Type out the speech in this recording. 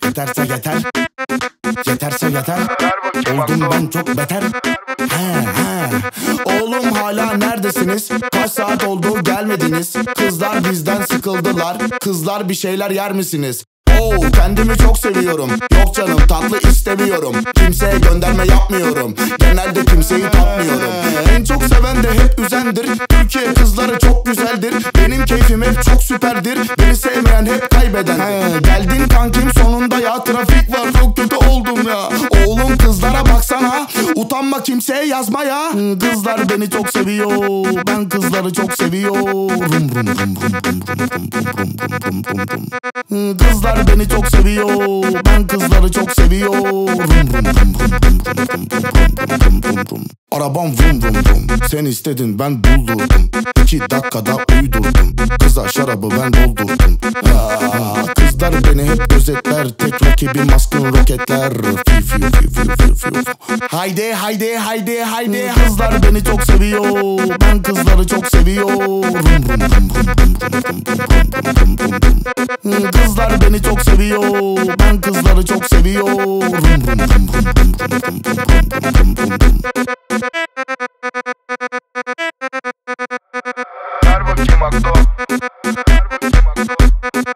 Yeterse yeter, yeterse yeter. Oldum ben çok beter. Oğlum hala neredesiniz? Kaç saat oldu gelmediniz? Kızlar bizden sıkıldılar. Kızlar bir şeyler yer misiniz? Kendimi çok seviyorum. Yok canım tatlı istemiyorum. Kimseye gönderme yapmıyorum. Genelde kimseyi tatmıyorum. En çok seven de hep üzendir. Türkiye kızları çok güzeldir. Benim keyfim hep çok süperdir. Beni sevmeyen hep kaybeden. Geldin kankim sonunda ya. Trafik var çok kötü oldum ya. Oğlum kızlara baksana. Utanma kimseye yazma ya. Kızlar beni çok seviyor. Ben kızları çok seviyorum. Kızlar beni çok seviyor. Ben kızları çok seviyorum. Arabam vum vum vum. Sen istedin ben buldurdum. 2 dakikada uydurdum. Kıza şarabı ben doldurdum. Kızlar beni hep gözetler. Tek rakibim askın roketler. Haydi haydi haydi haydi. Kızlar beni çok seviyor. Ben kızları çok seviyorum. Kızlar beni çok seviyor. Ben kızları çok seviyorum. Ver bakayım aklı.